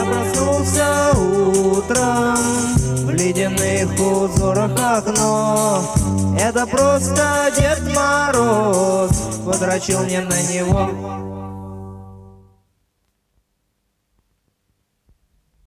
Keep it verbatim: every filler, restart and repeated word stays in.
Я проснулся утром в ледяных узорах окно. Это просто Дед Мороз подрочил мне на него.